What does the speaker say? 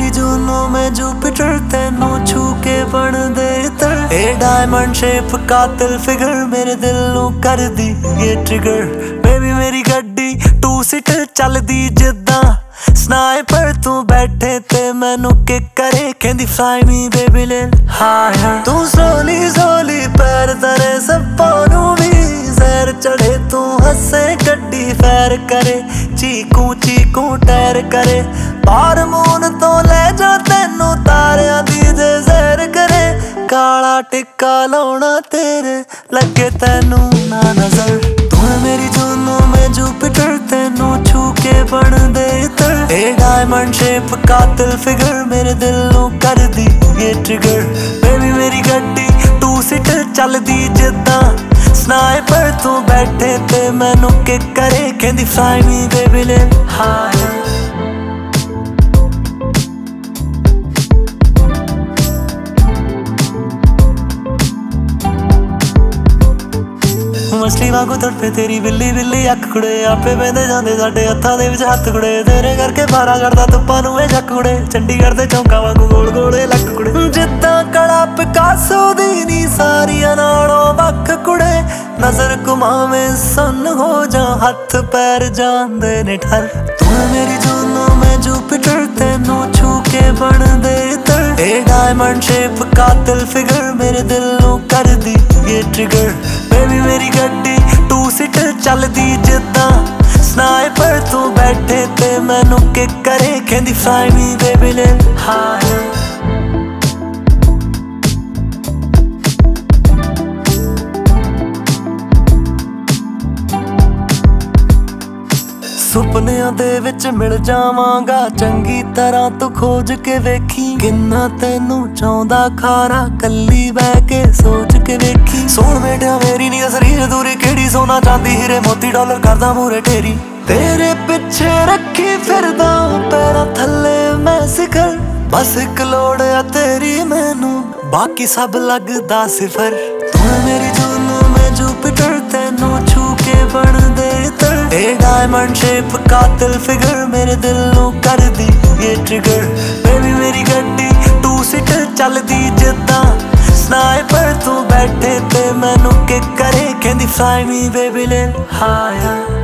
मेरी जूनों में जुपिटर तेनू छू के बन दे इतर। ए डायमंड शेप कातिल फिगर मेरे दिल नू कर दी ये ट्रिगर। बेबी मेरी गड्डी टू सीटर चलदी जिद्दां स्नाइपर तू बैठे ते मैनू किक करे कहंदी फ्लाई मी बेबी ले हायर। तू सोली सोली पैर तरे सप्पां नू भी जहर चढ़े तू हसे गड्डी फैर करे चीकू चीकू टैर करे पार मून तो ले जा तेनू तारियां दी जे जहर करे। काला टिक्का लाउणा तेरे लगे तेनू ना नजर। तू है मेरी जूनों में जुपिटर तेनू छू के बन दे इतर। ए डायमंड शेप कातिल फिगर मेरे दिल नू कर दी ये ट्रिगर। बेबी मेरी गड्डी टू सीटर चलदी जिद्दां स्नाइपर तू बैठे ते मैनू किक करे कहंदी फ्लाई मी बेबी ले हायर। मछली वांगू तड़पे तेरी बिल्ली बिल्ली अख कुड़े आपे बहंदे जांदे साडे हत्थां दे विच हत्थ कुड़े तेरे करके बारा चढ़दा धुप्पां नूं ए जक कुड़े चंडीगढ़ दे चौंका वांगू गोल गोल लक कुड़े। जिद्दां कड़ा पिकासो दी नी सारियां नालों वख कुड़े नजर घुमावे सुन हो जा हत्थ पैर जांदे ने ठर। तू मेरी जूनों में जुपिटर तेनू छू के बन दे इतर। ए डायमंड शेप कातिल फिगर मेरे दिल नू कर दी ये ट्रिगर। बेबी मेरी गड्डी टू सीटर चलदी जिद्दां स्नाइपर तू बैठे ते मैनू किक करे कहंदी फ्लाई मी बेबी ले हायर। ਸੁਪਨਿਆਂ ਦੇ ਵਿੱਚ ਮਿਲ ਜਾਵਾਂਗਾ ਚੰਗੀ ਤਰ੍ਹਾਂ ਤੂੰ ਖੋਜ ਕੇ ਵੇਖੀ ਕਿੰਨਾ ਤੈਨੂੰ ਚਾਹੁੰਦਾ ਖਾਰਾ ਕੱਲੀ ਬਹਿ ਕੇ ਸੋਚ ਕੇ ਵੇਖੀ। ਸੋਹਣ ਬੇਟਿਆ ਮੇਰੀ ਨੀ ਸਰੀਰ ਦੂਰੀ ਕਿਹੜੀ ਸੋਨਾ ਚਾਂਦੀ ਹੀਰੇ ਮੋਤੀ ਡਾਲਰ ਕਰਦਾ ਮੂਰੇ ਢੇਰੀ ਤੇਰੇ ਪਿੱਛੇ ਰੱਖੀ ਫਿਰਦਾ ਪੈਰਾਂ ਥੱਲੇ ਮੈਂ ਸਿਖਰ। ਬਸ ਇੱਕ ਲੋੜ ਆ ਤੇਰੀ ਮੈਨੂੰ ਬਾਕੀ ਸਭ ਲੱਗਦਾ ਸਿਫਰ। ਤੂੰ ਮੇਰੀ ਜੂਨੋਂ ਮੈਂ ਜੁਪੀਟਰ ਤੈਨੂੰ ਛੂ ਕੇ ਬਣ ਦੇ ਇतर। ए डायमंड शेप कातिल फिगर मेरे दिल नू कर दी ये ट्रिगर। बेबी मेरी गड्डी टू सीटर चलदी जिद्दां स्नाइपर तू बैठे ते मैनू किक करे कहंदी फ्लाई मी बेबी ले हायर।